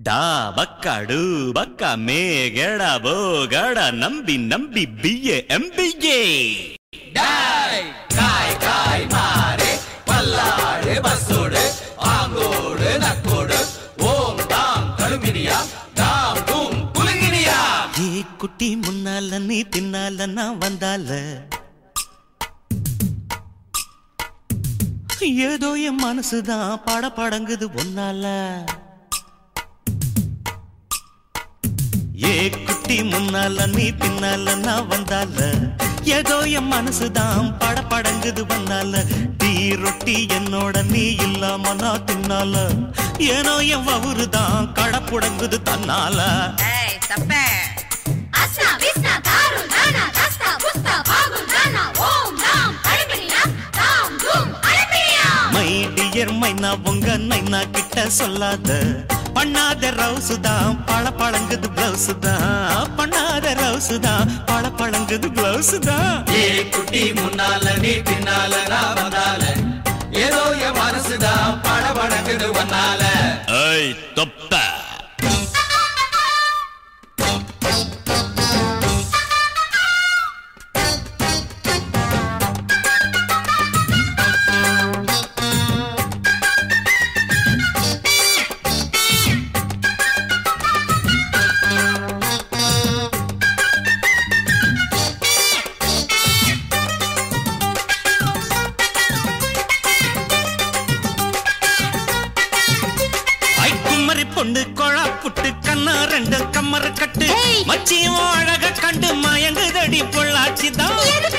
டா பக்காடு பக்கா மேகட போகட நம்பி நம்பி பிஏ எம்பிஏ டாய் காய் காய் மாரே பல்லாடு பஸ்ஸோடு ஆங்கோடு நக்கோடு ஓம் தாம் கழுமினியா தாம் தூம் குலுங்கினியா ஏ குட்டி முன்னால நீ பின்னால நான் வந்தால ஏதோ என் மனசுதான் படபடங்குது ஒன்னால ஏ குட்டி முன்னால நீ பின்னால நான் வந்தால ஏதோ என் மனசுதான் படபடங்குது ஒன்னால டீ ரொட்டி என்னோட நீ இல்லாம நான் தின்னால ஏனோ என் வவுறுதான் கடப்புடங்குது தன்னால மை டியர் மைனா உங்க நைனா கிட்ட சொல்லாத பண்ணாத ரவுசுதான் பழ பழங்குது பிளவுசுதான் பண்ணாத ரவுசுதான் பழ பழங்குது பிளவுசுதான் ஏ குட்டி முன்னால நீ பின்னால நான் வந்தால ஏதோ என் மனசுதான் படபடங்குது ஒன்னால ஏய் தொப்ப பொண்ணு கொழா புட்டு கண்ணா ரெண்டு கம்மர கட்டு மச்சியும் அழக கண்டு மயங்குதடி பொள்ளாச்சிதான்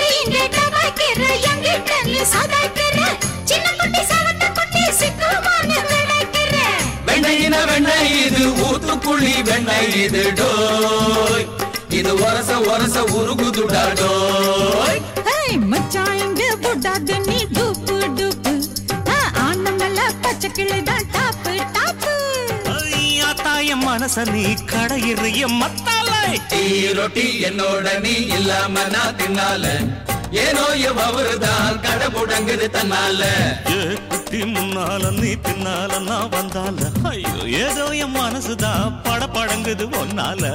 வெண்ணையின வெண்ணெய் இது ஊத்துக்குள்ளி வெண்ணெய் இது டோய் இது ஒரச ஒரச உருகுதுடா டோய் மச்சான் இங்க புட்டாது நீ டூப்பு டூப்பு ஆனமல்ல பச்சை கிளிதான் டாப்பு டாப்பு தாய மனச நீ கடையிறிய மத்தாலை டீ ரொட்டி என்னோட நீ இல்லாம நான் தின்னால ஏனோ எவருதான் கடை முடங்குது தன்னால ஏ குட்டி முன்னால நீ பின்னால நான் வந்தால ஐயோ ஏதோ என் மனசுதான் படபடங்குது ஒன்னால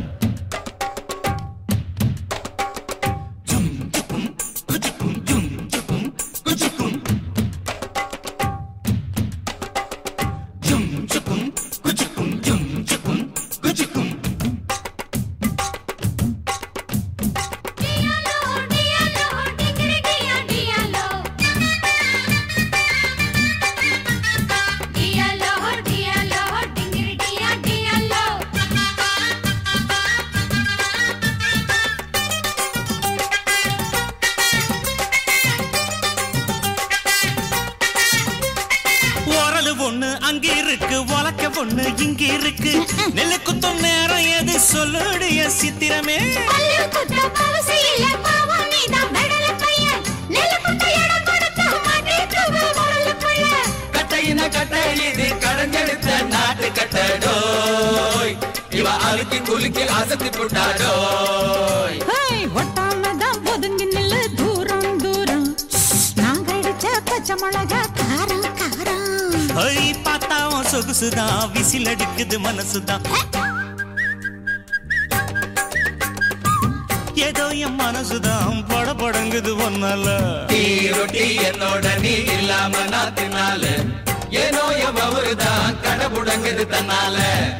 ஒண்ணு அங்க இருக்கு வழக்க ஒண்ணு இங்க இருக்கு நெல்லு குத்தும் நேரம் எது சொல்லுடைய சித்திரமே கட்டையின கட்டை இது கடஞ்செடுத்த நாட்டு கட்டடோய் இவ அழுக்கி குலுக்கி அசத்தி புட்டாடோய் ஒட்டாமதான் ஒதுங்கி நில்லு தூரம் தூரம் நாங்க அடிச்ச பச்சை மிளகா காரம் காரம் பார்த்தாவும் சொகுசுதான் விசில் அடிக்குது மனசுதான் ஏதோ என் மனசுதான் படபடங்குது ஒன்னால டீ ரொட்டி என்னோட நீ இல்லாம நான் தின்னால ஏனோ எவருதான் கடை முடங்குது தன்னால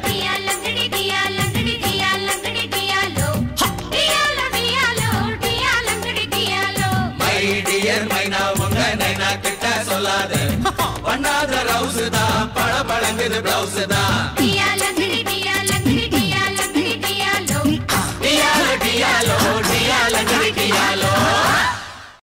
மை டியர் மைனா உங்க நைனா கிட்ட சொல்லாத பண்ணாத ரவுசுதான் பழ பழங்குது பிளவுசுதான்